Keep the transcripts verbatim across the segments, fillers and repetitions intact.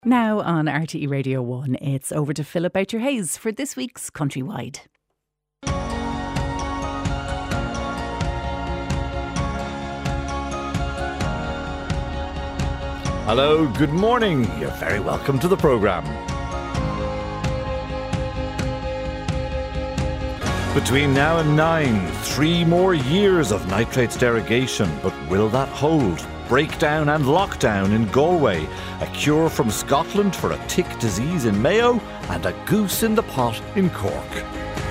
Now on R T E Radio one, it's over to Philip Boucher-Hayes for this week's Countrywide. Hello, good morning. You're very welcome to the programme. Between now and nine, three more years of nitrates derogation, but will that hold? Breakdown and lockdown in Galway, a cure from Scotland for a tick disease in Mayo, and a goose in the pot in Cork.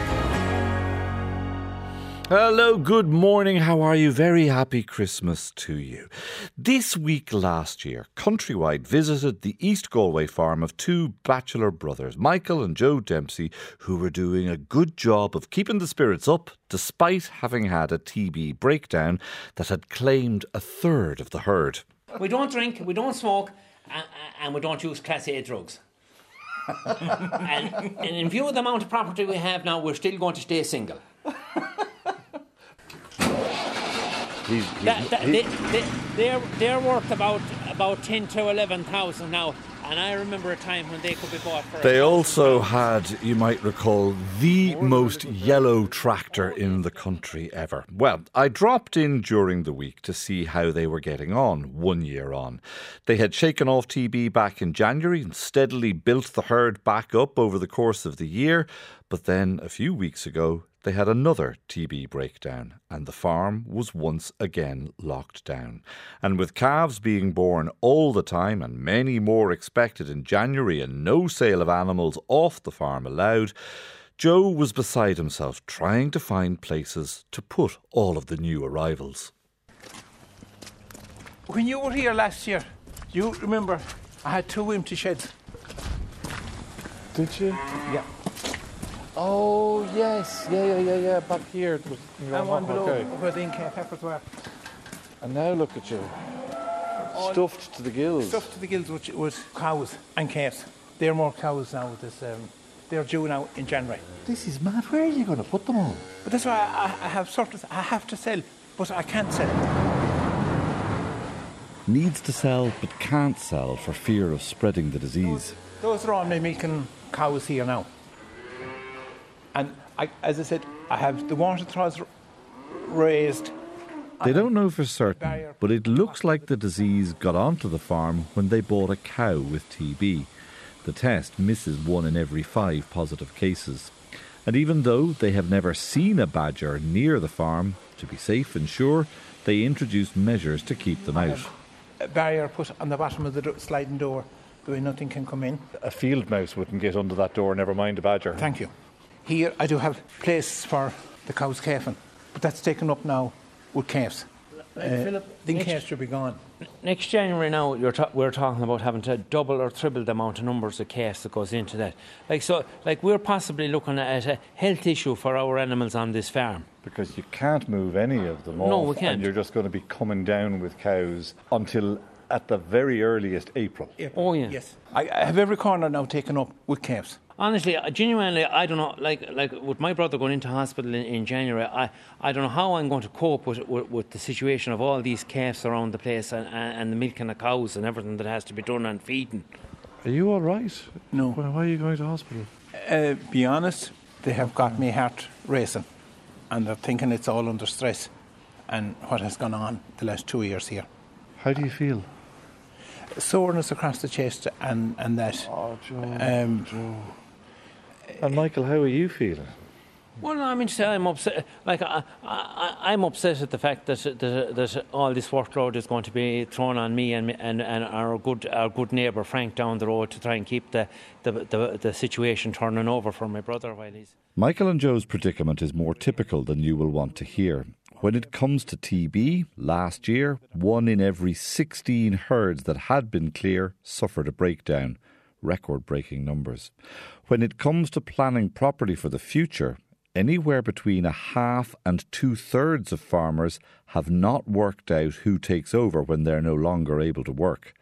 Hello, good morning, how are you? Very happy Christmas to you. This week last year, Countrywide visited the East Galway farm of two bachelor brothers, Michael and Joe Dempsey, who were doing a good job of keeping the spirits up despite having had a T B breakdown that had claimed a third of the herd. We don't drink, we don't smoke, and, and we don't use Class A drugs. and, and in view of the amount of property we have now, we're still going to stay single. He's, he's, that, that, they, they, they're, they're worth about about ten to eleven thousand now, and I remember a time when they could be bought for. They also had, you might recall, the most yellow tractor in the country ever. Well, I dropped in during the week to see how they were getting on one year on. They had shaken off T B back in January and steadily built the herd back up over the course of the year, but then a few weeks ago they had another T B breakdown and the farm was once again locked down. And with calves being born all the time and many more expected in January and no sale of animals off the farm allowed, Joe was beside himself trying to find places to put all of the new arrivals. When you were here last year, you remember I had two empty sheds. Did you? Yeah. Oh, yes. Yeah, yeah, yeah, yeah. Back here. It was, And one below okay. where the Inca peppers were. And now look at you. Stuffed to the gills. Stuffed to the gills with, with cows and calves. There are more cows now. This, um, they're due now in January. This is mad. Where are you going to put them all? But that's why I, I have sort of, I have to sell, but I can't sell. Needs to sell but can't sell for fear of spreading the disease. Those are all my milking cows here now. And I, as I said, I have the water troughs raised. They don't know for certain, but it looks like the disease got onto the farm when they bought a cow with T B. The test misses one in every five positive cases. And even though they have never seen a badger near the farm, to be safe and sure, they introduced measures to keep them out. A barrier put on the bottom of the do- sliding door, the way nothing can come in. A field mouse wouldn't get under that door, never mind a badger. Thank you. Here I do have places for the cows calving, but that's taken up now with calves. Uh, Philip, the next- calves should be gone. Next January now, you're ta- we're talking about having to double or triple the amount of numbers of calves that goes into that. Like so, like we're possibly looking at a health issue for our animals on this farm. Because you can't move any of them No, off, we can't. and you're just going to be coming down with cows until at the very earliest April. Oh, yeah. Yes. I, I have every corner now taken up with calves. Honestly, I- genuinely, I don't know. Like, like with my brother going into hospital in, in January, I, I don't know how I'm going to cope with, with with the situation of all these calves around the place and, and, and the milking of cows and everything that has to be done and feeding. Are you all right? No. Why, why are you going to hospital? Uh, be honest, they have got me heart racing, and they're thinking it's all under stress and what has gone on the last two years here. How do you feel? Soreness across the chest and, and that. Oh, Joe. Um, Joe. And Michael, how are you feeling? Well, no, I mean, say I'm upset. Like, I, I, I'm upset at the fact that, that that all this workload is going to be thrown on me and and, and our good our good neighbour Frank down the road to try and keep the, the the the situation turning over for my brother while he's. Michael and Joe's predicament is more typical than you will want to hear. When it comes to T B, last year, one in every sixteen herds that had been clear suffered a breakdown. Record-breaking numbers. When it comes to planning properly for the future, anywhere between a half and two-thirds of farmers have not worked out who takes over when they're no longer able to work.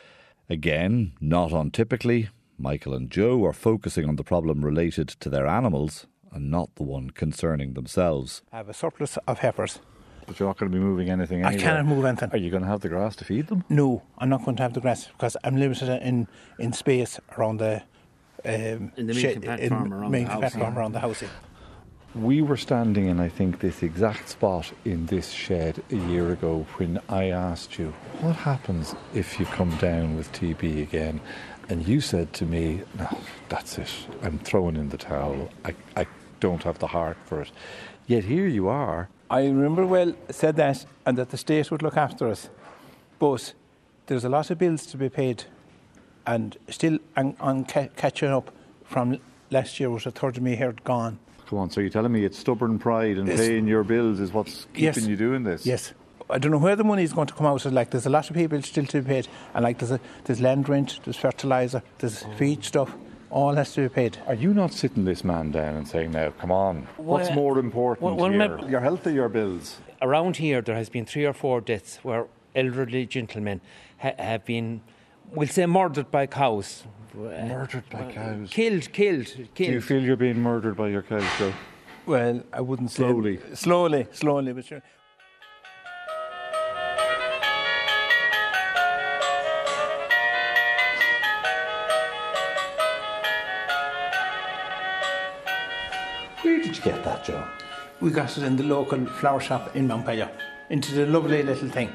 Again, not untypically, Michael and Joe are focusing on the problem related to their animals and not the one concerning themselves. I have a surplus of heifers But you're not going to be moving anything I anyway. cannot move anything. Are you going to have the grass to feed them? No, I'm not going to have the grass because I'm limited in, in space around the um, In the shed- milking platform in around milking the house, platform yeah. around the house. Yeah. We were standing in, I think, this exact spot in this shed a year ago when I asked you, what happens if you come down with T B again? And you said to me, no, that's it. I'm throwing in the towel. I, I don't have the heart for it. Yet here you are. I remember well said that and that the state would look after us. But there's a lot of bills to be paid and still on, on ca- catching up from last year was a third of me hair gone. Come on, so you're telling me it's stubborn pride and Yes. paying your bills is what's keeping Yes. you doing this? Yes. I don't know where the money is going to come out of. Like, there's a lot of people still to be paid. And, like, there's, a, there's land rent, there's fertiliser, there's feed stuff. All has to be paid. Are you not sitting this man down and saying, now, come on, what's Well, more important well, well, here? maybe- Your health or your bills? Around here, there has been three or four deaths where elderly gentlemen ha- have been, we'll say, murdered by cows. Murdered by cows. Killed, killed, killed. Do you feel you're being murdered by your cows, Joe? Well, I wouldn't say... Slowly. Slowly, slowly, but sure. Where did you get that, Joe? We got it in the local flower shop in Montpellier, into the lovely little thing.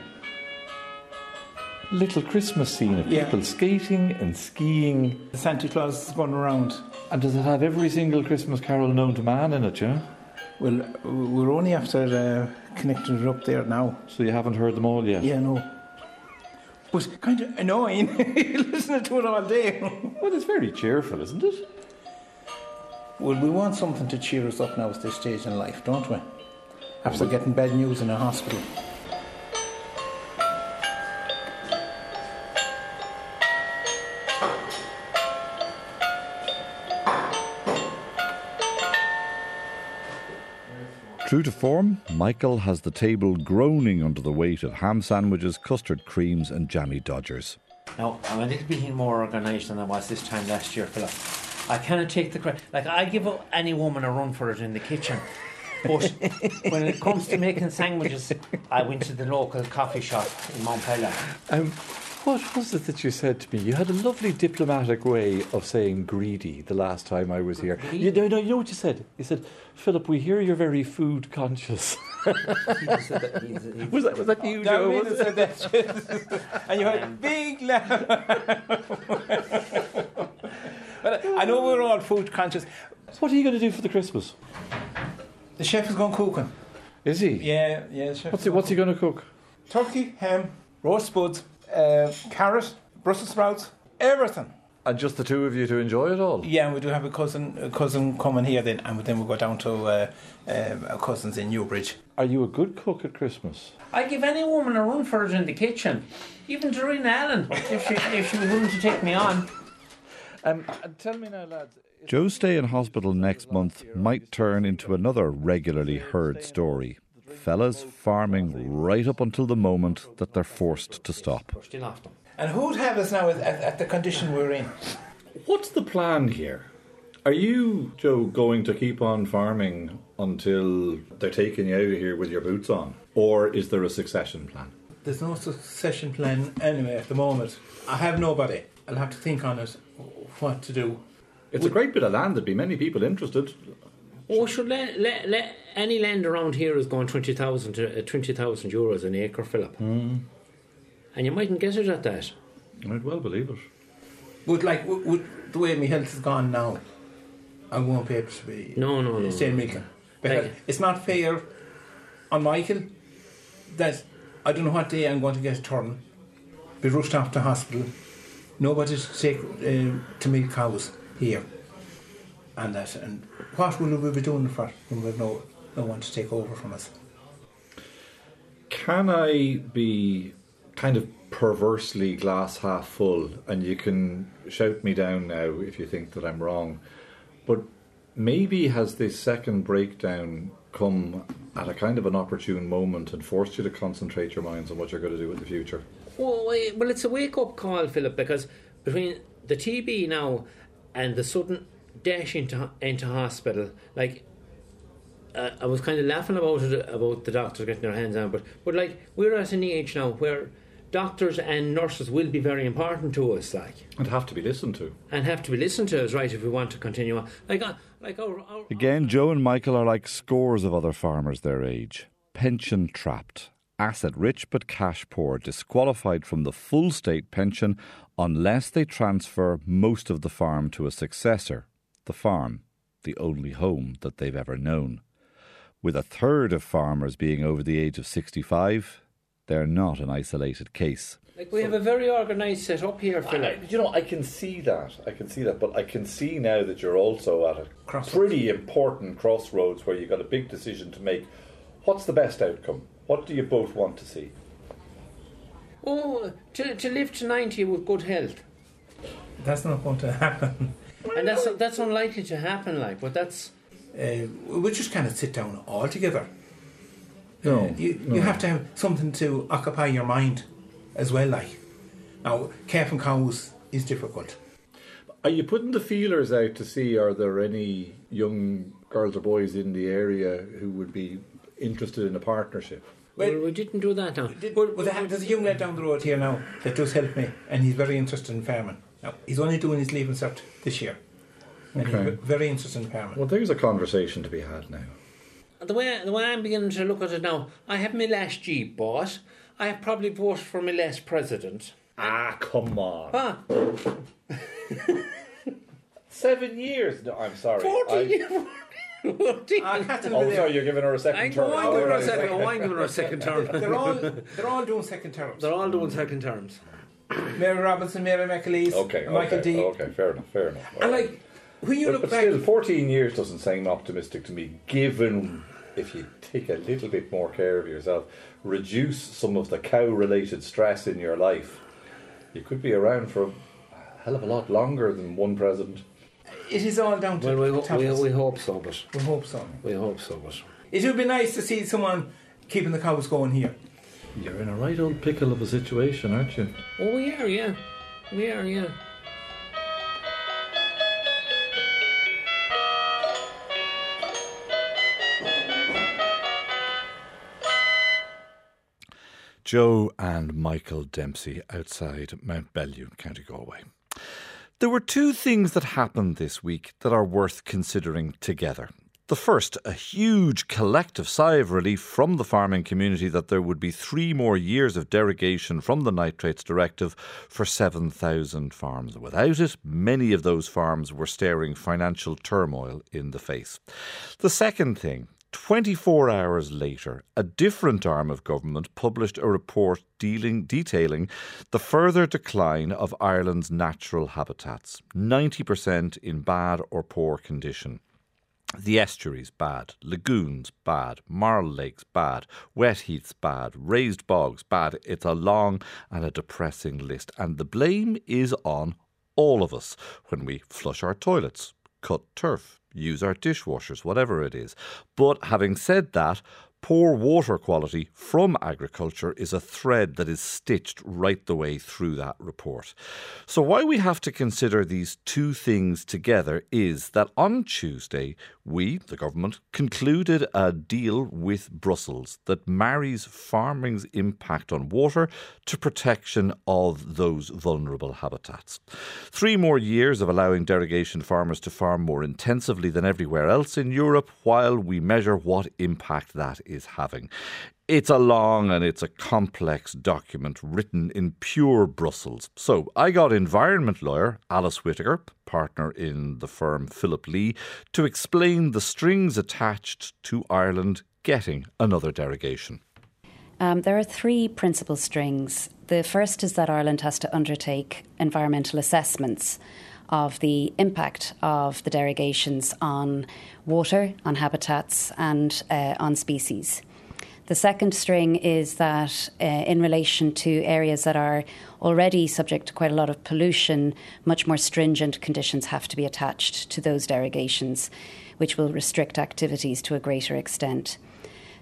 Little Christmas scene of Yeah. people skating and skiing. The Santa Claus is going around. And does it have every single Christmas carol known to man in it, yeah? Well, we're only after uh, connecting it up there now. So you haven't heard them all yet? Yeah, no. But kind of annoying, listening to it all day. Well, it's very cheerful, isn't it? Well, we want something to cheer us up now at this stage in life, don't we? After getting bad news in a hospital. True to form, Michael has the table groaning under the weight of ham sandwiches, custard creams and jammy dodgers. Now, I'm a little bit more organised than I was this time last year, Philip. I cannot take the credit. Like, I give any woman a run for it in the kitchen. But when it comes to making sandwiches, I went to the local coffee shop in Montpellier. Um, what was it that you said to me? You had a lovely diplomatic way of saying greedy the last time I was here. Greedy? You know, no, you know what you said? You said, Philip, we hear you're very food conscious. He said that he's, he's, was, that, was that you, That Joe? means Was it it? said that. And you had a big laugh. But I know we're all food conscious. What are you going to do for the Christmas? The chef is going cooking. Is he? Yeah, yeah. The chef What's is he, what's he going to cook? Turkey, ham, roast spuds, uh, carrot, Brussels sprouts, everything. And just the two of you to enjoy it all? Yeah, and we do have a cousin, a cousin coming here then, and then we go down to uh, um, our cousins in Newbridge. Are you a good cook at Christmas? I give any woman a run for it in the kitchen. Even Doreen Allen, if she, if she was willing to take me on. Um, and tell me now, lads. Joe's stay in hospital next month might turn into another regularly heard story. Fellas farming right up until the moment that they're forced to stop. We're still off them. And who'd have us now at, at, at the condition we're in? What's the plan here? Are you, Joe, going to keep on farming until they're taking you out of here with your boots on? Or is there a succession plan? There's no succession plan anyway at the moment. I have nobody. I'll have to think on it, what to do. It's a great bit of land. There'd be many people interested. Oh, should let, let, let any land around here is going twenty thousand to uh, twenty thousand euros an acre, Philip. Mm. And you mightn't get it at that. I'd well believe it. But like, with, with the way my health is gone now, I won't be able to be No, no, no. staying no. milking. Because Like- it's not fair on Michael that I don't know what day I'm going to get a turn, be rushed off to hospital, nobody to take uh, to milk cows here, and that. And what will we be doing for when we've no no one to take over from us? Can I be kind of perversely glass half full, and you can shout me down now if you think that I'm wrong, but maybe has this second breakdown come at a kind of an opportune moment and forced you to concentrate your minds on what you're going to do in the future? Well, wait, well, it's a wake-up call, Philip, because between the T B now and the sudden dash into into hospital, like, uh, I was kind of laughing about it, about the doctors getting their hands on, but but like we're at an age now where doctors and nurses will be very important to us, like, and have to be listened to, and have to be listened to us, right? If we want to continue on, like, uh, like our, our again, Joe and Michael are like scores of other farmers their age, pension trapped, asset rich but cash poor, disqualified from the full state pension unless they transfer most of the farm to a successor, the farm, the only home that they've ever known. With a third of farmers being over the age of sixty-five, they're not an isolated case. Like we have a very organised set up here, Philip. You know, I can see that. I can see that. But I can see now that you're also at a Crossroads. pretty important crossroads where you've got a big decision to make. What's the best outcome? What do you both want to see? Oh, to, to live to ninety with good health. That's not going to happen. And that's that's unlikely to happen, like, but that's... Uh, we just kind of sit down all together. No, Uh, you, no. you have to have something to occupy your mind as well, like. Now, calving cows is difficult. Are you putting the feelers out to see are there any young girls or boys in the area who would be interested in a partnership? Well, Well, we didn't do that now. Did, well, there's a young lad down the road here now that does help me, and he's very interested in farming. Now, he's only doing his leaving cert this year. And Okay. he's very interested in farming. Well, there's a conversation to be had now. The way the way I'm beginning to look at it now, I have my last Jeep bought. I have probably voted for my last president. Ah, come on. Ah, Seven years? No, I'm sorry. forty I- years. forty. Ah, Captain Oh, Villiers. sorry, you're giving her a second I'm term. going Oh, giving her a right. second. Oh, I'm giving her a second term. They're all they're all doing second terms. They're all doing second terms. Mary Robinson, Mary McAleese, Okay, Michael okay, D. okay, fair enough, fair enough. And like when you but, look but back, still, fourteen years doesn't sound optimistic to me, given if you take a little bit more care of yourself, reduce some of the cow-related stress in your life, you could be around for a hell of a lot longer than one president. it is all down to Well, we, ho- we, toughness. we hope so, but We hope so. we hope so, but It would be nice to see someone keeping the cows going here. You're in a right old pickle of a situation, aren't you? oh, we are, yeah, we are, yeah. Joe and Michael Dempsey outside Mount Bellew, County Galway. There were two things that happened this week that are worth considering together. The first, a huge collective sigh of relief from the farming community that there would be three more years of derogation from the Nitrates Directive for seven thousand farms. Without it, many of those farms were staring financial turmoil in the face. The second thing, twenty-four hours later, a different arm of government published a report dealing, detailing the further decline of Ireland's natural habitats, ninety percent in bad or poor condition. The estuaries, bad. Lagoons, bad. Marl lakes, bad. Wet heaths, bad. Raised bogs, bad. It's a long and a depressing list. And the blame is on all of us when we flush our toilets, cut turf, use our dishwashers, whatever it is. But having said that, poor water quality from agriculture is a thread that is stitched right the way through that report. So why we have to consider these two things together is that on Tuesday, we, the government, concluded a deal with Brussels that marries farming's impact on water to protection of those vulnerable habitats. Three more years of allowing derogation farmers to farm more intensively than everywhere else in Europe while we measure what impact that is having. It's a long and it's a complex document written in pure Brussels. So I got environment lawyer Alice Whittaker, partner in the firm Philip Lee, to explain the strings attached to Ireland getting another derogation. Um, there are three principal strings. The first is that Ireland has to undertake environmental assessments of the impact of the derogations on water, on habitats and uh, on species. The second string is that uh, in relation to areas that are already subject to quite a lot of pollution, much more stringent conditions have to be attached to those derogations, which will restrict activities to a greater extent.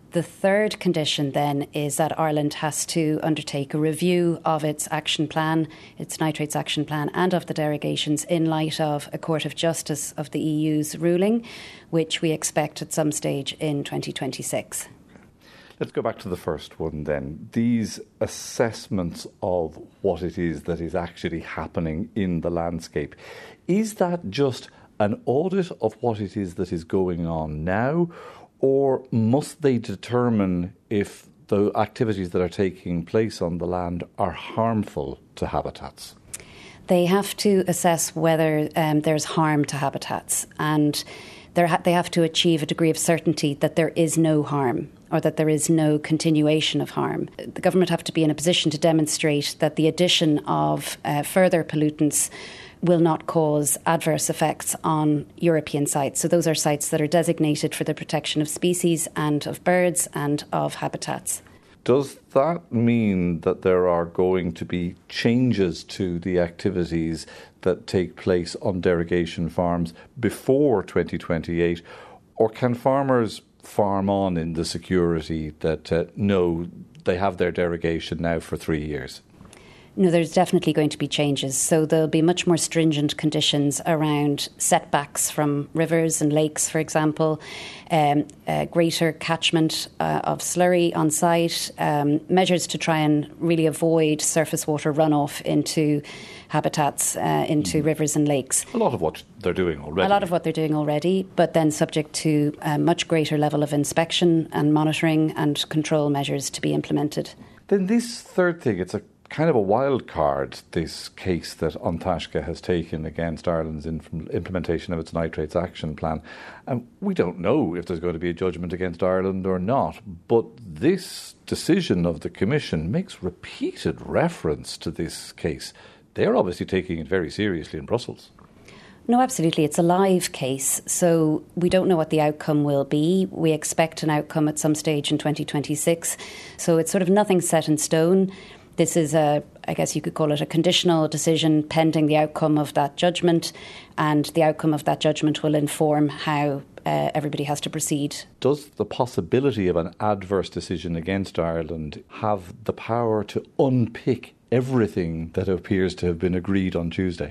The third condition then is that Ireland has to undertake a review of its action plan, its nitrates action plan, and of the derogations in light of a Court of Justice of the E U's ruling, which we expect at some stage in twenty twenty-six. Let's go back to the first one then. These assessments of what it is that is actually happening in the landscape, is that just an audit of what it is that is going on now, or must they determine if the activities that are taking place on the land are harmful to habitats? They have to assess whether um, there's harm to habitats, and ha- they have to achieve a degree of certainty that there is no harm or that there is no continuation of harm. The government have to be in a position to demonstrate that the addition of uh, further pollutants will not cause adverse effects on European sites. So those are sites that are designated for the protection of species and of birds and of habitats. Does that mean that there are going to be changes to the activities that take place on derogation farms before twenty twenty-eight? Or can farmers farm on in the security that, uh, no, they have their derogation now for three years? No, there's definitely going to be changes. So there'll be much more stringent conditions around setbacks from rivers and lakes, for example, um, uh, greater catchment uh, of slurry on site, um, measures to try and really avoid surface water runoff into habitats, uh, into mm. rivers and lakes. A lot of what they're doing already. A lot of what they're doing already, but then subject to a much greater level of inspection and monitoring and control measures to be implemented. Then this third thing, it's a kind of a wild card, this case that An Taisce has taken against Ireland's inf- implementation of its nitrates action plan. And we don't know if there's going to be a judgment against Ireland or not, but this decision of the Commission makes repeated reference to this case. They're obviously taking it very seriously in Brussels. No, absolutely. It's a live case, so we don't know what the outcome will be. We expect an outcome at some stage in twenty twenty-six, so it's sort of nothing set in stone. This is a, I guess you could call it a conditional decision pending the outcome of that judgment, and the outcome of that judgment will inform how uh, everybody has to proceed. Does the possibility of an adverse decision against Ireland have the power to unpick everything that appears to have been agreed on Tuesday?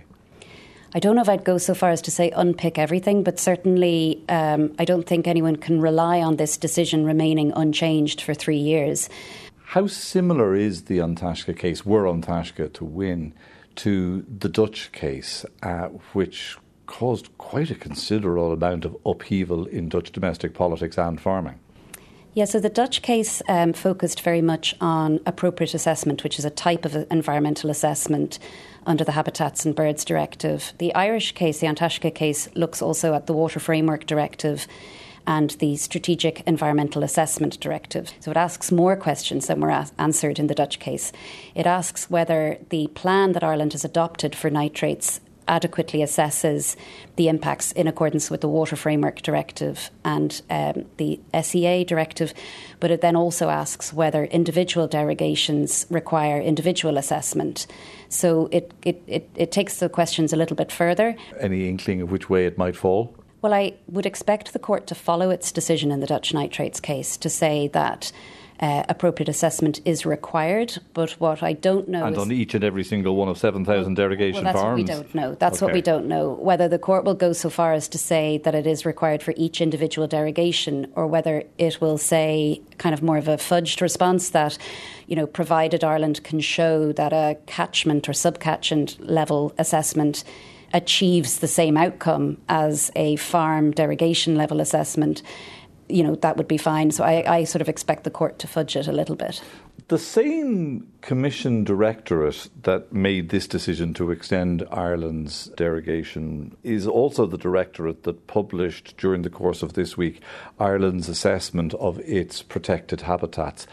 I don't know if I'd go so far as to say unpick everything, but certainly um, I don't think anyone can rely on this decision remaining unchanged for three years. How similar is the An Taisce case, were An Taisce to win, to the Dutch case, uh, which caused quite a considerable amount of upheaval in Dutch domestic politics and farming? Yeah, so the Dutch case um, focused very much on appropriate assessment, which is a type of environmental assessment under the Habitats and Birds Directive. The Irish case, the An Taisce case, looks also at the Water Framework Directive and the Strategic Environmental Assessment Directive. So it asks more questions than were a- answered in the Dutch case. It asks whether the plan that Ireland has adopted for nitrates adequately assesses the impacts in accordance with the Water Framework Directive and um, the S E A Directive, but it then also asks whether individual derogations require individual assessment. So it, it, it, it takes the questions a little bit further. Any inkling of which way it might fall? Well, I would expect the court to follow its decision in the Dutch nitrates case to say that uh, appropriate assessment is required. But what I don't know and is... on each and every single one of seven thousand derogation well, that's farms? That's what we don't know. That's okay. what we don't know. Whether the court will go so far as to say that it is required for each individual derogation, or whether it will say kind of more of a fudged response that, you know, provided Ireland can show that a catchment or subcatchment level assessment achieves the same outcome as a farm derogation level assessment, you know, that would be fine. So I, I sort of expect the court to fudge it a little bit. The same Commission directorate that made this decision to extend Ireland's derogation is also the directorate that published during the course of this week Ireland's assessment of its protected habitats,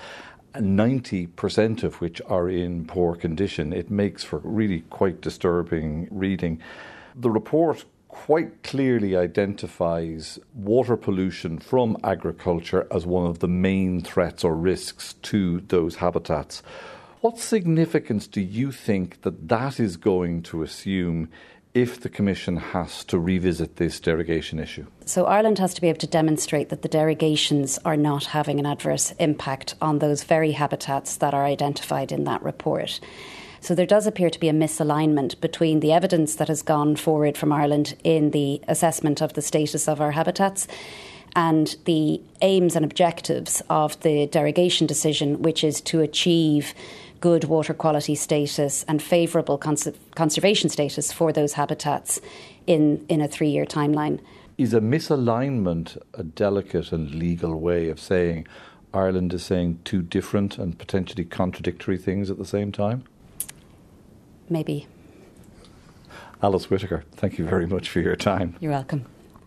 ninety percent of which are in poor condition. It makes for really quite disturbing reading. The report quite clearly identifies water pollution from agriculture as one of the main threats or risks to those habitats. What significance do you think that that is going to assume if the Commission has to revisit this derogation issue? So Ireland has to be able to demonstrate that the derogations are not having an adverse impact on those very habitats that are identified in that report. So there does appear to be a misalignment between the evidence that has gone forward from Ireland in the assessment of the status of our habitats and the aims and objectives of the derogation decision, which is to achieve good water quality status and favourable cons- conservation status for those habitats in, in a three-year timeline. Is a misalignment a delicate and legal way of saying Ireland is saying two different and potentially contradictory things at the same time? Maybe. Alice Whittaker, thank you very much for your time. You're welcome.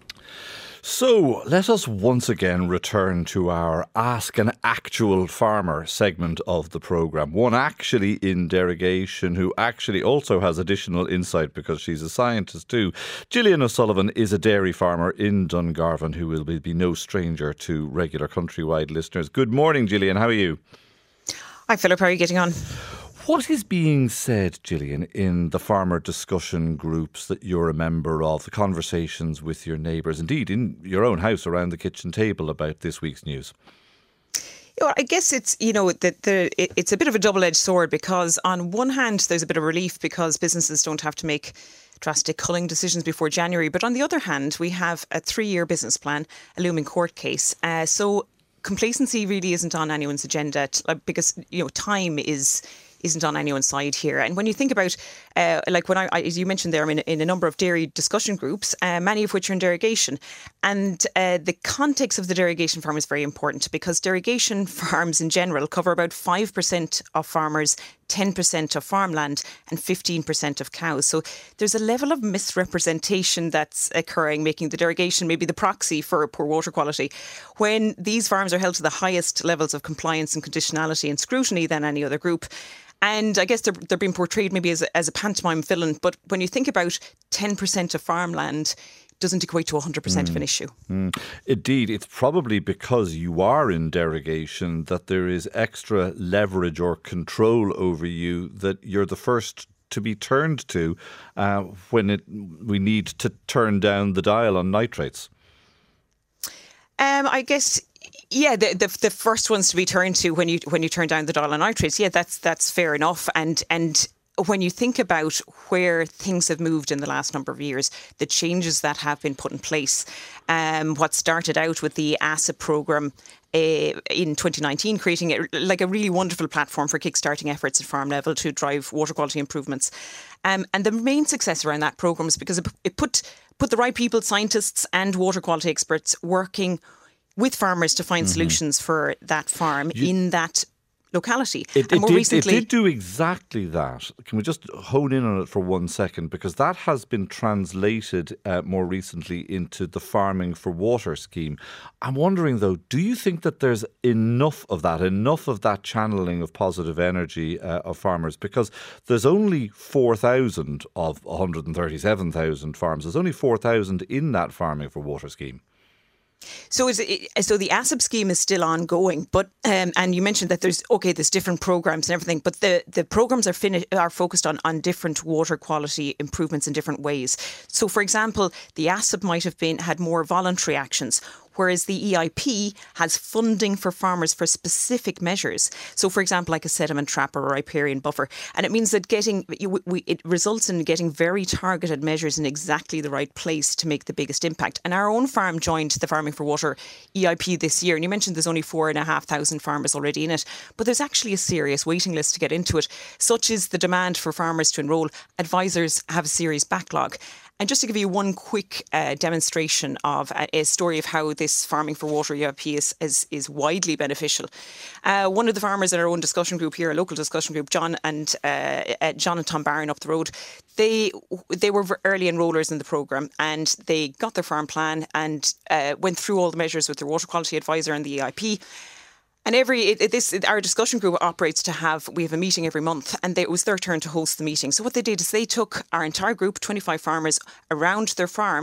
So let us once again return to our Ask an Actual Farmer segment of the programme. One actually in derogation who actually also has additional insight because she's a scientist too. Gillian O'Sullivan is a dairy farmer in Dungarvan who will be no stranger to regular Countrywide listeners. Good morning, Gillian. How are you? Hi, Philip. How are you getting on? What is being said, Gillian, in the farmer discussion groups that you're a member of, the conversations with your neighbours, indeed in your own house around the kitchen table about this week's news? You know, I guess it's, you know, that the it, it's a bit of a double-edged sword because on one hand there's a bit of relief because businesses don't have to make drastic culling decisions before January. But on the other hand, we have a three-year business plan, a looming court case. Uh, so complacency really isn't on anyone's agenda because, you know, time is... isn't on anyone's side here. And when you think about, uh, like when I, I, as you mentioned there, I'm in, in a number of dairy discussion groups, uh, many of which are in derogation. And uh, the context of the derogation farm is very important because derogation farms in general cover about five percent of farmers, ten percent of farmland and fifteen percent of cows. So there's a level of misrepresentation that's occurring, making the derogation maybe the proxy for poor water quality, when these farms are held to the highest levels of compliance and conditionality and scrutiny than any other group. And I guess they're, they're being portrayed maybe as a, as a pantomime villain. But when you think about ten percent of farmland, it doesn't equate to one hundred percent mm. of an issue. Mm. Indeed, it's probably because you are in derogation that there is extra leverage or control over you that you're the first to be turned to uh, when it, we need to turn down the dial on nitrates. Um, I guess... Yeah, the, the the first ones to be turned to when you when you turn down the dial on nitrates. Yeah, that's that's fair enough. And and when you think about where things have moved in the last number of years, the changes that have been put in place, um, what started out with the A S I P programme uh, in twenty nineteen, creating a, like a really wonderful platform for kickstarting efforts at farm level to drive water quality improvements. Um, and the main success around that programme is because it, it put put the right people, scientists and water quality experts working with farmers to find mm-hmm. solutions for that farm you, in that locality. It, and more it, did, recently, it did do exactly that. Can we just hone in on it for one second? Because that has been translated uh, more recently into the Farming for Water scheme. I'm wondering, though, do you think that there's enough of that, enough of that channeling of positive energy uh, of farmers? Because there's only four thousand of one hundred thirty-seven thousand farms. There's only four thousand in that Farming for Water scheme. So is it, so the A S I P scheme is still ongoing, but um, and you mentioned that there's okay, there's different programs and everything, but the, the programs are finished are focused on on different water quality improvements in different ways. So, for example, the A S I P might have been had more voluntary actions, whereas the E I P has funding for farmers for specific measures. So, for example, like a sediment trap or a riparian buffer. And it means that getting we, it results in getting very targeted measures in exactly the right place to make the biggest impact. And our own farm joined the Farming for Water E I P this year. And you mentioned there's only four and a half thousand farmers already in it. But there's actually a serious waiting list to get into it. Such is the demand for farmers to enrol. Advisors have a serious backlog. And just to give you one quick uh, demonstration of a, a story of how this Farming for Water E I P is, is, is widely beneficial. Uh, one of the farmers in our own discussion group here, a local discussion group, John and uh, uh, John and Tom Barron up the road, they they were early enrollers in the programme and they got their farm plan and uh, went through all the measures with their water quality advisor and the E I P. And every it, it, this our discussion group operates to have we have a meeting every month, and they, it was their turn to host the meeting. So what they did is they took our entire group, twenty-five farmers, around their farm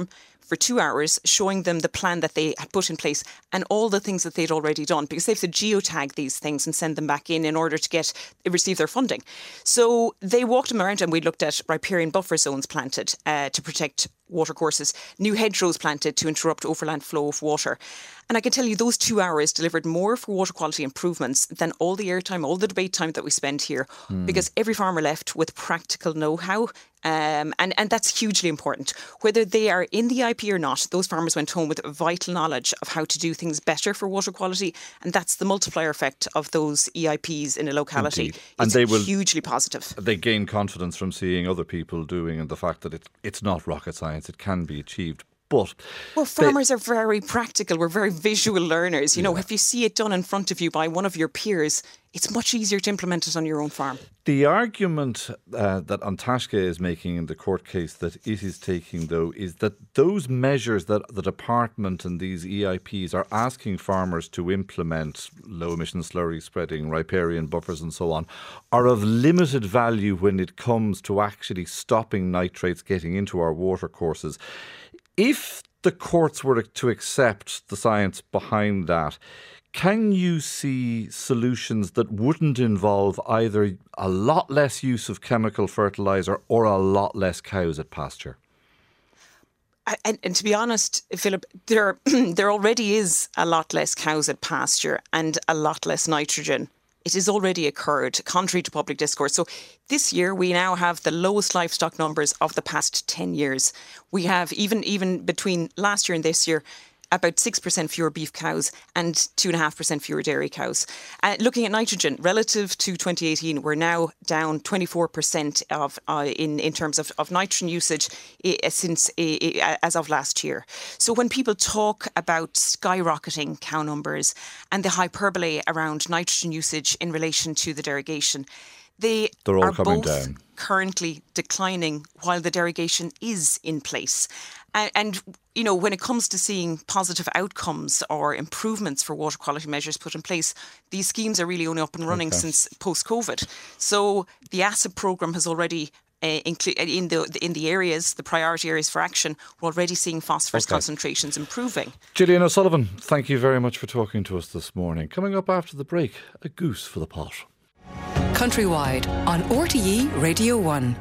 for two hours, showing them the plan that they had put in place and all the things that they'd already done, because they have to geotag these things and send them back in in order to get receive their funding. So they walked them around, and we looked at riparian buffer zones planted uh, to protect watercourses, new hedgerows planted to interrupt overland flow of water. And I can tell you those two hours delivered more for water quality improvements than all the airtime, all the debate time that we spend here, mm. because every farmer left with practical know-how. Um, and, and that's hugely important. Whether they are in the I P or not, those farmers went home with vital knowledge of how to do things better for water quality. And that's the multiplier effect of those E I Ps in a locality. Indeed. It's and they will, hugely positive. They gain confidence from seeing other people doing, and the fact that it's, it's not rocket science, it can be achieved. But well, farmers they, are very practical. We're very visual learners. You yeah. know, if you see it done in front of you by one of your peers, it's much easier to implement it on your own farm. The argument uh, that An Taisce is making in the court case that it is taking, though, is that those measures that the department and these E I Ps are asking farmers to implement, low emission slurry spreading, riparian buffers and so on, are of limited value when it comes to actually stopping nitrates getting into our watercourses. If the courts were to accept the science behind that, can you see solutions that wouldn't involve either a lot less use of chemical fertiliser or a lot less cows at pasture? And, and to be honest, Philip, there there already is a lot less cows at pasture and a lot less nitrogen. It has already occurred, contrary to public discourse. So this year, we now have the lowest livestock numbers of the past ten years. We have, even, even between last year and this year, about six percent fewer beef cows and two point five percent fewer dairy cows. Uh, looking at nitrogen, relative to twenty eighteen, we're now down twenty-four percent of uh, in, in terms of, of nitrogen usage uh, since uh, as of last year. So when people talk about skyrocketing cow numbers and the hyperbole around nitrogen usage in relation to the derogation, they They're all are coming both down. currently declining while the derogation is in place. And, and, you know, when it comes to seeing positive outcomes or improvements for water quality measures put in place, these schemes are really only up and running okay. since post-COVID. So the ASIP programme has already Uh, inclu- in the in the areas, the priority areas for action, we're already seeing phosphorus okay. concentrations improving. Gillian O'Sullivan, thank you very much for talking to us this morning. Coming up after the break, a goose for the pot. Countrywide on R T E Radio one.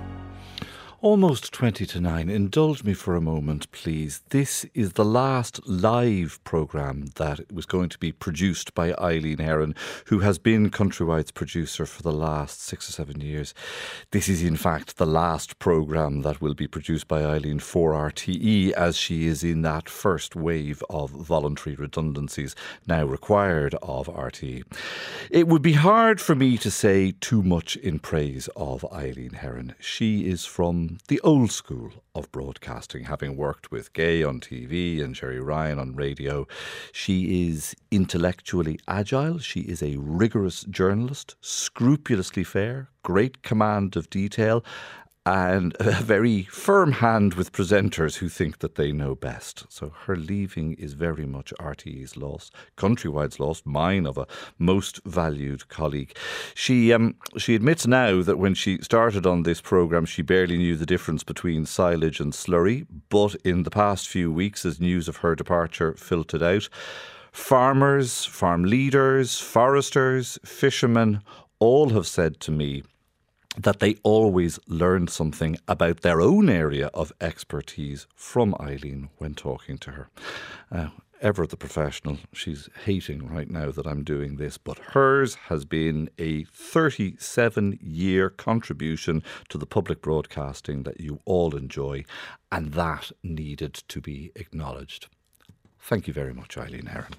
Almost twenty to nine. Indulge me for a moment, please. This is the last live programme that was going to be produced by Eileen Heron, who has been Countrywide's producer for the last six or seven years. This is, in fact, the last programme that will be produced by Eileen for R T E, as she is in that first wave of voluntary redundancies now required of R T E. It would be hard for me to say too much in praise of Eileen Heron. She is from the old school of broadcasting, having worked with Gay on T V and Jerry Ryan on radio. She is intellectually agile. She is a rigorous journalist, scrupulously fair, great command of detail, and a very firm hand with presenters who think that they know best. So her leaving is very much R T E's loss, Countrywide's loss, mine of a most valued colleague. She um, she admits now that when she started on this programme, she barely knew the difference between silage and slurry. But in the past few weeks, as news of her departure filtered out, farmers, farm leaders, foresters, fishermen all have said to me that they always learned something about their own area of expertise from Eileen when talking to her. Uh, ever the professional, she's hating right now that I'm doing this, but hers has been a thirty-seven year contribution to the public broadcasting that you all enjoy, and that needed to be acknowledged. Thank you very much, Eileen Heron.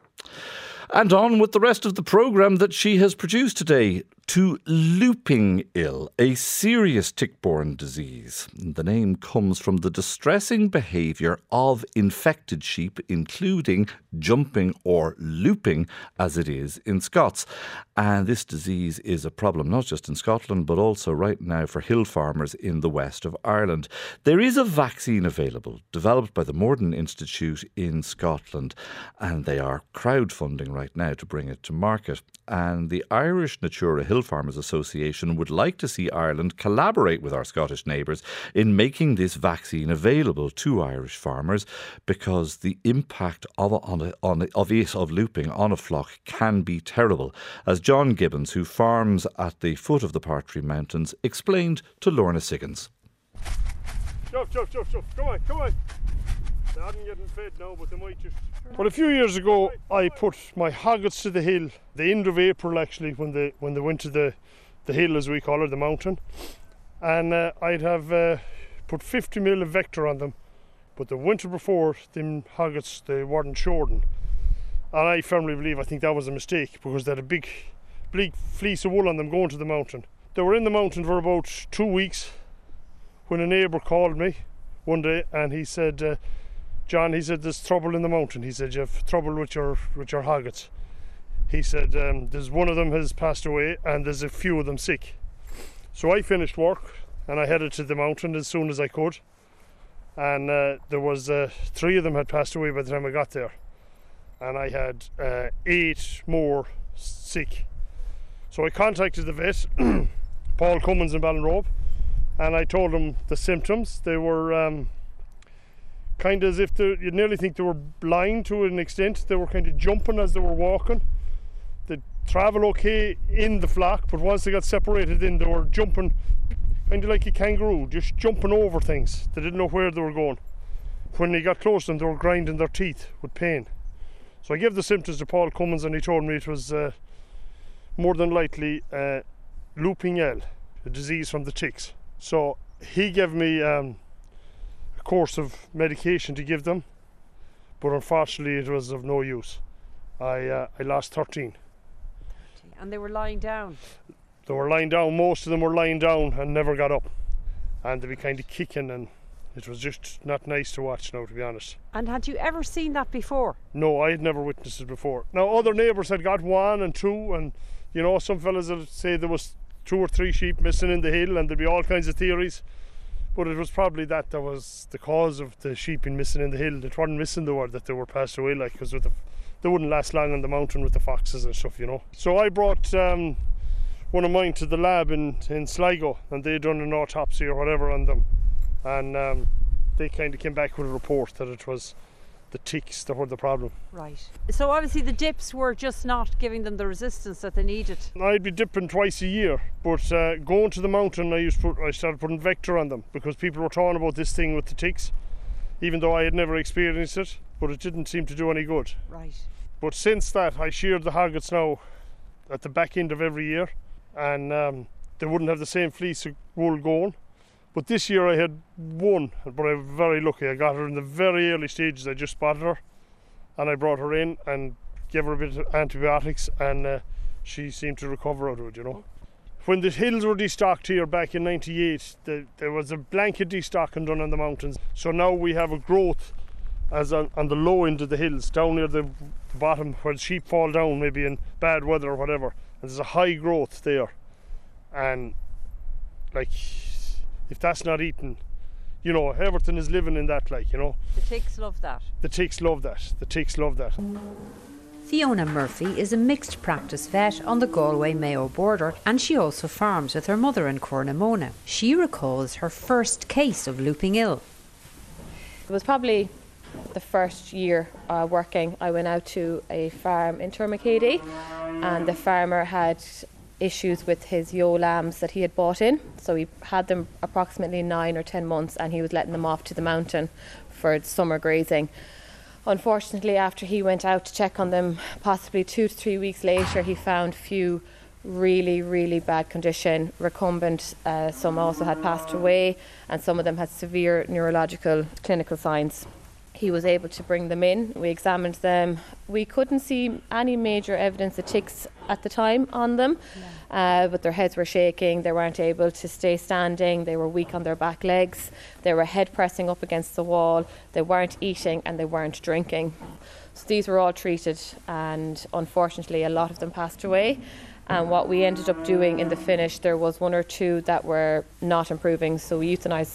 And on with the rest of the programme that she has produced today. To looping ill, a serious tick-borne disease. The name comes from the distressing behaviour of infected sheep, including jumping or looping, as it is in Scots. And this disease is a problem not just in Scotland, but also right now for hill farmers in the west of Ireland. There is a vaccine available, developed by the Morden Institute in Scotland, and they are crowdfunding right now to bring it to market. And the Irish Natura Hill Farmers Association would like to see Ireland collaborate with our Scottish neighbours in making this vaccine available to Irish farmers, because the impact of on a, on a, of it, of looping on a flock can be terrible, as John Gibbons, who farms at the foot of the Partry Mountains, explained to Lorna Siggins. Shove, shove, shove, shove. Come on, come on. They aren't getting fed now, but they might just... Well, a few years ago, I put my hoggets to the hill, the end of April actually, when they when they went to the, the hill, as we call it, the mountain. And uh, I'd have uh, put fifty mil of Vector on them. But the winter before, them hoggets, they weren't shorting. And I firmly believe, I think that was a mistake, because they had a big, big fleece of wool on them going to the mountain. They were in the mountain for about two weeks when a neighbour called me one day, and he said, uh, John, he said, there's trouble in the mountain. He said, you have trouble with your with your hoggets. He said, um, there's one of them has passed away and there's a few of them sick. So I finished work and I headed to the mountain as soon as I could. And uh, there was uh, three of them had passed away by the time I got there. And I had uh, eight more sick. So I contacted the vet, Paul Cummins in Ballinrobe, and I told him the symptoms. They were... Um, kind of as if they, you'd nearly think they were blind to an extent. They were kind of jumping as they were walking. They'd travel okay in the flock, but once they got separated in, they were jumping kind of like a kangaroo, just jumping over things. They didn't know where they were going. When they got close to them, they were grinding their teeth with pain. So I gave the symptoms to Paul Cummins, and he told me it was uh, more than likely uh, looping L, a disease from the ticks. So he gave me um, course of medication to give them, but unfortunately it was of no use. I uh, I lost thirteen. And they were lying down? They were lying down, most of them were lying down and never got up, and they were kind of kicking, and it was just not nice to watch now, to be honest. And had you ever seen that before? No, I had never witnessed it before. Now other neighbours had got one and two, and you know, some fellas would say there was two or three sheep missing in the hill, and there'd be all kinds of theories. But it was probably that that was the cause of the sheep being missing in the hill. They weren't missing the word that they were passed away, like, because the, they wouldn't last long on the mountain with the foxes and stuff, you know. So I brought um, one of mine to the lab in, in Sligo, and they done an autopsy or whatever on them. And um, they kind of came back with a report that it was the ticks that were the problem. Right. So obviously the dips were just not giving them the resistance that they needed. I'd be dipping twice a year, but uh, going to the mountain, I used to put, I started putting Vector on them, because people were talking about this thing with the ticks, even though I had never experienced it, but it didn't seem to do any good. Right. But since that, I sheared the hoggets now at the back end of every year, and um, they wouldn't have the same fleece of wool going. But this year I had one, but I was very lucky. I got her in the very early stages. I just spotted her, and I brought her in and gave her a bit of antibiotics, and uh, she seemed to recover out of it, you know. When the hills were destocked here back in ninety-eight, the, there was a blanket destocking done on the mountains. So now we have a growth as on, on the low end of the hills, down near the, the bottom where the sheep fall down, maybe in bad weather or whatever. And there's a high growth there, and like, if that's not eaten, you know, everything is living in that, like, you know. The ticks love that. The ticks love that. The ticks love that. Fiona Murphy is a mixed practice vet on the Galway-Mayo border, and she also farms with her mother in Cornamona. She recalls her first case of looping ill. It was probably the first year uh, working. I went out to a farm in Termacady, and the farmer had issues with his ewe lambs that he had bought in. So he had them approximately nine or ten months, and he was letting them off to the mountain for summer grazing. Unfortunately, after he went out to check on them, possibly two to three weeks later, he found few really, really bad condition, recumbent. Uh, some also had passed away, and some of them had severe neurological clinical signs. He was able to bring them in. We examined them. We couldn't see any major evidence of ticks at the time on them, yeah. uh, but their heads were shaking. They weren't able to stay standing. They were weak on their back legs. They were head pressing up against the wall. They weren't eating and they weren't drinking. So these were all treated, and unfortunately a lot of them passed away. And what we ended up doing in the finish, there was one or two that were not improving, so we euthanized them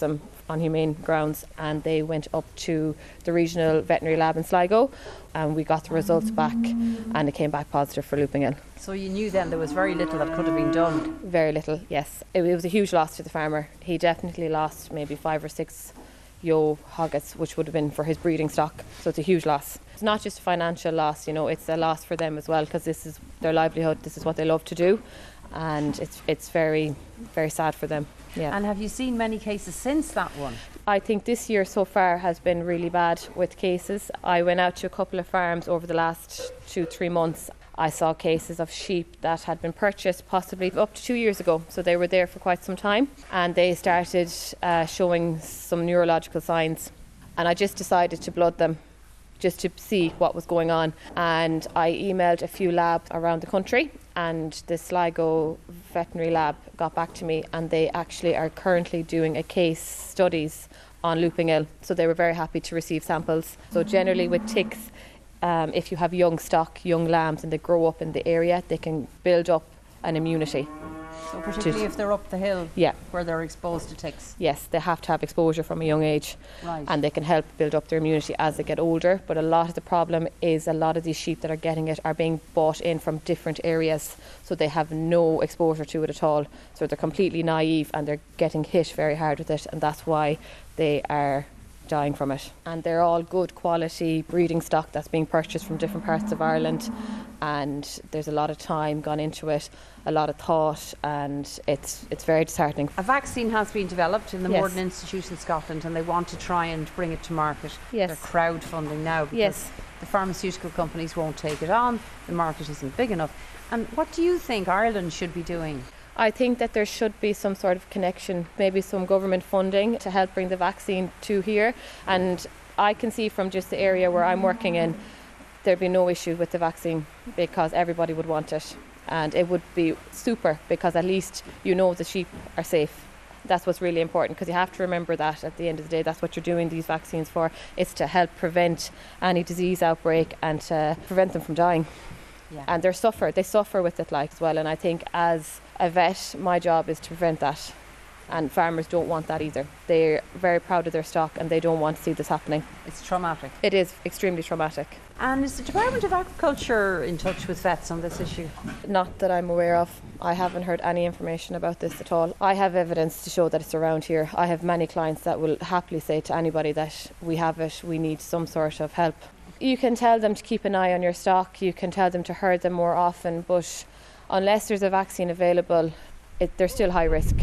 on humane grounds, and they went up to the regional veterinary lab in Sligo, and we got the results back, and it came back positive for looping ill. So you knew then there was very little that could have been done? Very little, yes. It, it was a huge loss to the farmer. He definitely lost maybe five or six ewe hoggets, which would have been for his breeding stock. So it's a huge loss. It's not just a financial loss, you know, it's a loss for them as well, because this is their livelihood, this is what they love to do, and it's it's very, very sad for them. Yeah. And have you seen many cases since that one? I think this year so far has been really bad with cases. I went out to a couple of farms over the last two, three months. I saw cases of sheep that had been purchased possibly up to two years ago, so they were there for quite some time, and they started uh, showing some neurological signs, and I just decided to blood them just to see what was going on, and I emailed a few labs around the country, and the Sligo veterinary lab got back to me, and they actually are currently doing a case studies on looping ill, so they were very happy to receive samples. So generally with ticks, Um, if you have young stock, young lambs, and they grow up in the area, they can build up an immunity. So particularly to, if they're up the hill, yeah, where they're exposed to ticks? Yes, they have to have exposure from a young age. Right. And they can help build up their immunity as they get older. But a lot of the problem is a lot of these sheep that are getting it are being bought in from different areas, so they have no exposure to it at all. So they're completely naive, and they're getting hit very hard with it, and that's why they are dying from it. And they're all good quality breeding stock that's being purchased from different parts of Ireland, and there's a lot of time gone into it, a lot of thought, and it's it's very disheartening. A vaccine has been developed in the Yes. Morden Institute in Scotland, and they want to try and bring it to market. Yes. They're crowdfunding now because Yes. the pharmaceutical companies won't take it on, the market isn't big enough. And what do you think Ireland should be doing? I think that there should be some sort of connection, maybe some government funding to help bring the vaccine to here. And I can see from just the area where I'm working in, there'd be no issue with the vaccine because everybody would want it. And it would be super because at least you know the sheep are safe. That's what's really important, because you have to remember that at the end of the day, that's what you're doing these vaccines for. It's to help prevent any disease outbreak and to prevent them from dying. Yeah. And they suffer, they suffer with it like as well. And I think as a vet, my job is to prevent that. And farmers don't want that either. They're very proud of their stock and they don't want to see this happening. It's traumatic. It is extremely traumatic. And is the Department of Agriculture in touch with vets on this issue? Not that I'm aware of. I haven't heard any information about this at all. I have evidence to show that it's around here. I have many clients that will happily say to anybody that we have it, we need some sort of help. You can tell them to keep an eye on your stock, you can tell them to herd them more often, but unless there's a vaccine available, it, they're still high risk.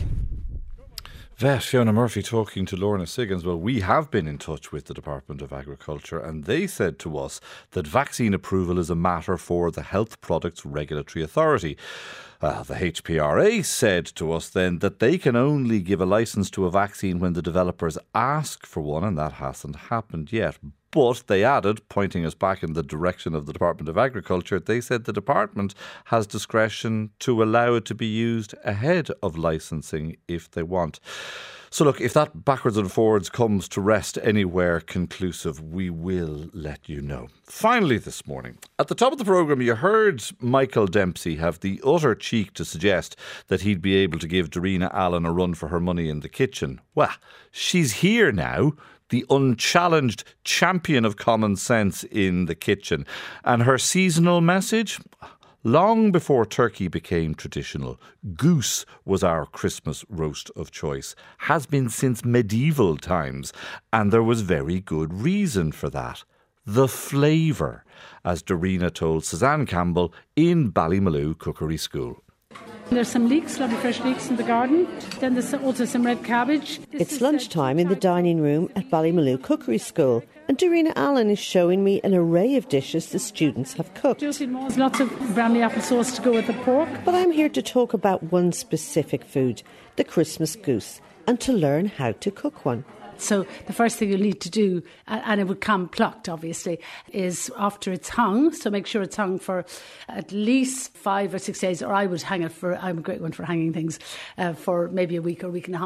Vet Fiona Murphy talking to Lorna Siggins. Well, we have been in touch with the Department of Agriculture, and they said to us that vaccine approval is a matter for the Health Products Regulatory Authority. Uh, the H P R A said to us then that they can only give a licence to a vaccine when the developers ask for one, and that hasn't happened yet. But they added, pointing us back in the direction of the Department of Agriculture, they said the department has discretion to allow it to be used ahead of licensing if they want. So look, if that backwards and forwards comes to rest anywhere conclusive, we will let you know. Finally this morning, at the top of the programme, you heard Michael Dempsey have the utter cheek to suggest that he'd be able to give Darina Allen a run for her money in the kitchen. Well, she's here now, the unchallenged champion of common sense in the kitchen. And her seasonal message? Long before turkey became traditional, goose was our Christmas roast of choice, has been since medieval times, and there was very good reason for that. The flavour, as Darina told Suzanne Campbell in Ballymaloe Cookery School. There's some leeks, lovely fresh leeks in the garden. Then there's also some red cabbage. This it's lunchtime in the dining room at Ballymaloe Cookery School, and Darina Allen is showing me an array of dishes the students have cooked. There's lots of brandy apple sauce to go with the pork. But I'm here to talk about one specific food, the Christmas goose, and to learn how to cook one. So the first thing you need to do, and it would come plucked obviously, is after it's hung, so make sure it's hung for at least five or six days, or I would hang it for, I'm a great one for hanging things, uh, for maybe a week or a week and a half.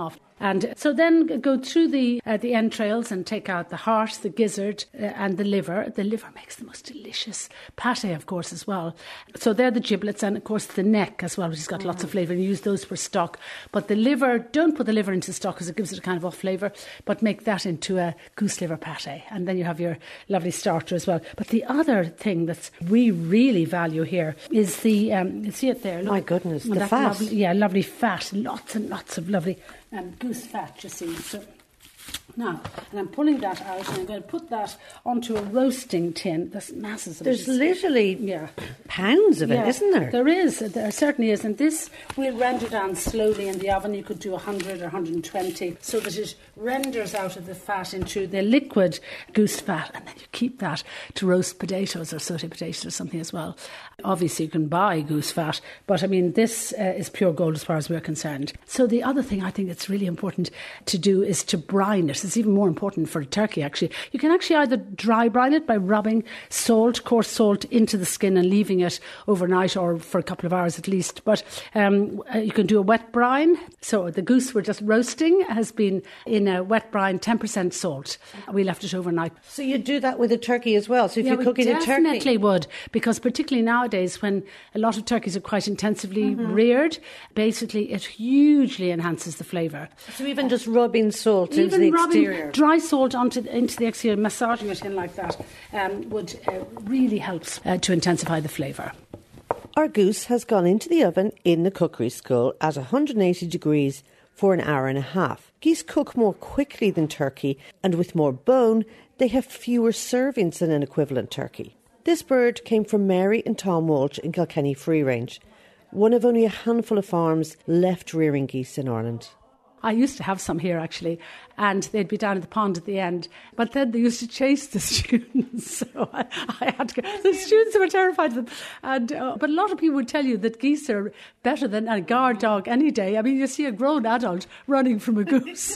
And so then go through the uh, the entrails and take out the heart, the gizzard uh, and the liver. The liver makes the most delicious pâté, of course, as well. So they're the giblets, and of course the neck as well, which has got mm. lots of flavour, and use those for stock. But the liver, don't put the liver into stock because it gives it a kind of off flavour, but make that into a goose liver pâté, and then you have your lovely starter as well. But the other thing that we really value here is the, um, you see it there? Look, my goodness, the that fat. Lovely, yeah, lovely fat, lots and lots of lovely um, goose fat, you see. So now, and I'm pulling that out, and I'm going to put that onto a roasting tin. There's masses of There's it. There's literally yeah. pounds of yeah, it, isn't there? There is. There certainly is. And this we'll render down slowly in the oven. You could do one hundred or one hundred twenty so that it renders out of the fat into the liquid goose fat. And then you keep that to roast potatoes or sauté potatoes or something as well. Obviously, you can buy goose fat, but I mean, this uh, is pure gold as far as we're concerned. So the other thing I think that's really important to do is to brine it. It's even more important for a turkey, actually. You can actually either dry brine it by rubbing salt, coarse salt, into the skin and leaving it overnight or for a couple of hours at least. But um, uh, you can do a wet brine. So the goose we're just roasting has been in a wet brine, ten percent salt. We left it overnight. So you do that with a turkey as well? So if yeah, you're cooking a turkey... definitely would, because particularly nowadays when a lot of turkeys are quite intensively mm-hmm. reared, basically it hugely enhances the flavour. So even just rubbing salt even into the rubbing exterior? Dry salt onto into the exterior, massaging it in like that, um, would uh, really helps uh, to intensify the flavour. Our goose has gone into the oven in the cookery school at one hundred eighty degrees for an hour and a half. Geese cook more quickly than turkey, and with more bone, they have fewer servings than an equivalent turkey. This bird came from Mary and Tom Walsh in Kilkenny Free Range, one of only a handful of farms left rearing geese in Ireland. I used to have some here, actually, and they'd be down at the pond at the end. But then they used to chase the students, so I, I had to go. The students were terrified of them. And, uh, but a lot of people would tell you that geese are better than a guard dog any day. I mean, you see a grown adult running from a goose.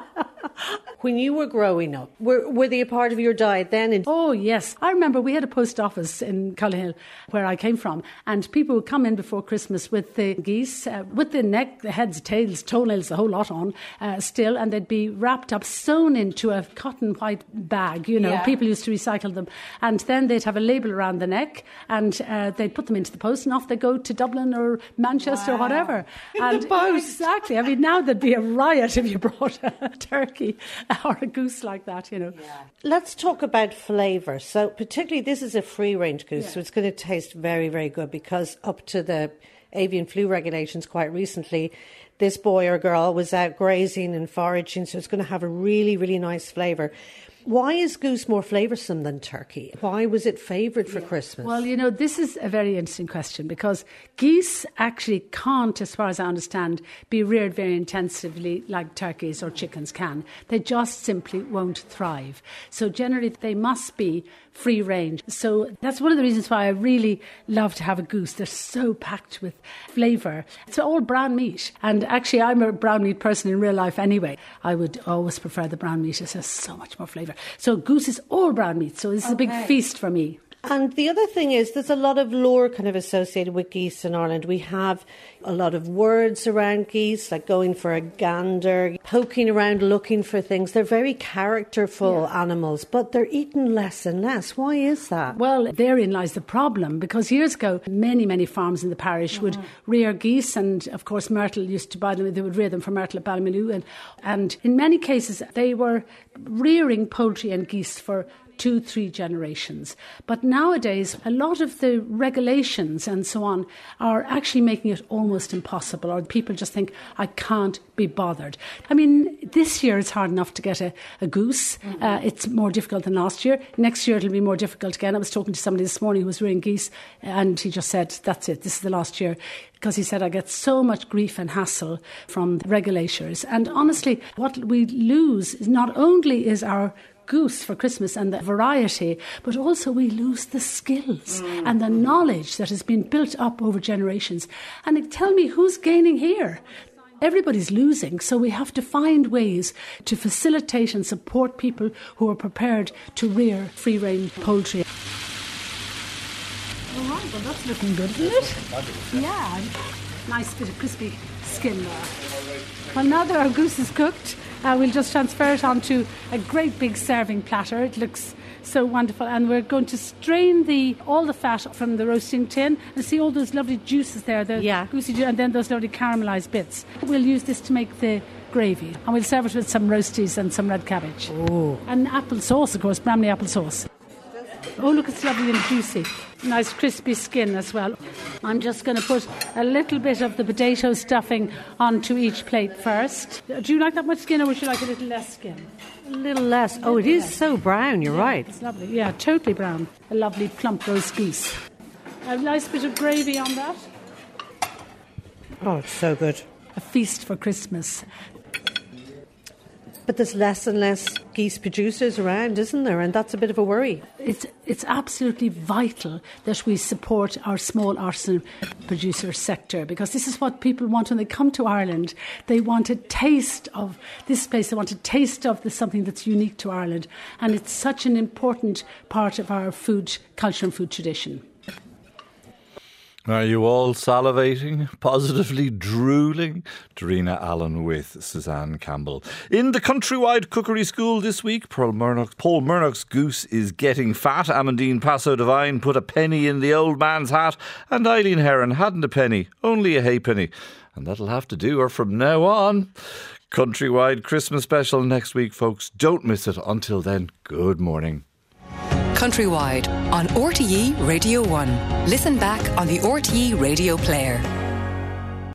When you were growing up, were, were they a part of your diet then? In- oh, yes. I remember we had a post office in Cullihill, where I came from, and people would come in before Christmas with the geese, uh, with the neck, the heads, tails, toenails, the whole lot on uh, still, and they'd be wrapped up, sewn into a cotton white bag, you know. Yeah. People used to recycle them. And then they'd have a label around the neck, and uh, they'd put them into the post, and off they go to Dublin or Manchester wow. or whatever. In and the post. Exactly. I mean, now there'd be a riot if you brought a turkey or a goose like that, you know. Yeah. Let's talk about flavour. So particularly this is a free-range goose, yeah. so it's going to taste very, very good, because up to the avian flu regulations quite recently, this boy or girl was out grazing and foraging, so it's going to have a really, really nice flavour. Why is goose more flavoursome than turkey? Why was it favoured for yeah. Christmas? Well, you know, this is a very interesting question, because geese actually can't, as far as I understand, be reared very intensively like turkeys or chickens can. They just simply won't thrive. So generally they must be free range. So that's one of the reasons why I really love to have a goose. They're so packed with flavour. It's all brown meat. And actually I'm a brown meat person in real life anyway. I would always prefer the brown meat. It has so much more flavour. So goose is all brown meat. So this is okay. a big feast for me. And the other thing is there's a lot of lore kind of associated with geese in Ireland. We have a lot of words around geese, like going for a gander, poking around looking for things. They're very characterful yeah. animals, but they're eaten less and less. Why is that? Well, therein lies the problem, because years ago, many, many farms in the parish mm-hmm. would rear geese, and of course Myrtle used to buy them. They would rear them for Myrtle at Ballymaloe, and, and in many cases they were rearing poultry and geese for two, three generations. But nowadays, a lot of the regulations and so on are actually making it almost impossible, or people just think, I can't be bothered. I mean, this year it's hard enough to get a, a goose. Mm-hmm. Uh, it's more difficult than last year. Next year it'll be more difficult again. I was talking to somebody this morning who was rearing geese, and he just said, that's it, this is the last year. Because he said, I get so much grief and hassle from the regulators. And honestly, what we lose is not only is our goose for Christmas and the variety, but also we lose the skills mm. and the knowledge that has been built up over generations. And tell me, who's gaining here? Everybody's losing, so we have to find ways to facilitate and support people who are prepared to rear free-range poultry. All right, well, that's looking good, isn't it? Fabulous, yeah. yeah. Nice bit of crispy skin there. Well, now that our goose is cooked, uh, we'll just transfer it onto a great big serving platter. It looks so wonderful, and we're going to strain the all the fat from the roasting tin and see all those lovely juices there, the yeah. goosey juice, and then those lovely caramelised bits. We'll use this to make the gravy, and we'll serve it with some roasties and some red cabbage. Oh. And apple sauce, of course, Bramley apple sauce. Oh, look, it's lovely and juicy. Nice crispy skin as well. I'm just going to put a little bit of the potato stuffing onto each plate first. Do you like that much skin, or would you like a little less skin? A little less. Oh, it is so brown, you're yeah, right. It's lovely. Yeah, totally brown. A lovely plump roast goose. A nice bit of gravy on that. Oh, it's so good. A feast for Christmas. But there's less and less geese producers around, isn't there? And that's a bit of a worry. It's it's absolutely vital that we support our small artisan producer sector, because this is what people want when they come to Ireland. They want a taste of this place. They want a taste of the, something that's unique to Ireland. And it's such an important part of our food culture and food tradition. Are you all salivating, positively drooling? Darina Allen with Suzanne Campbell. In the Countrywide Cookery School this week, Paul Murdoch's, Paul Murdoch's goose is getting fat. Amandine Passo Devine put a penny in the old man's hat, and Eileen Heron hadn't a penny, only a halfpenny. And that'll have to do her from now on. Countrywide Christmas special next week, folks. Don't miss it. Until then, good morning. Countrywide on R T E Radio one. Listen back on the R T E Radio Player.